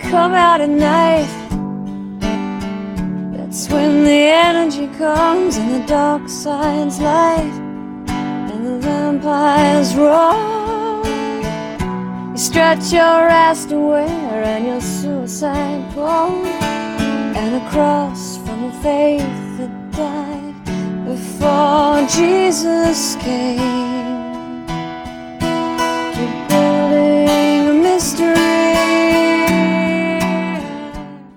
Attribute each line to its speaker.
Speaker 1: come out at night. That's when the energy comes and the dark side's light, and the vampires roar. You stretch your ass to wear and your suicide pose, and a cross from a faith that died before Jesus came.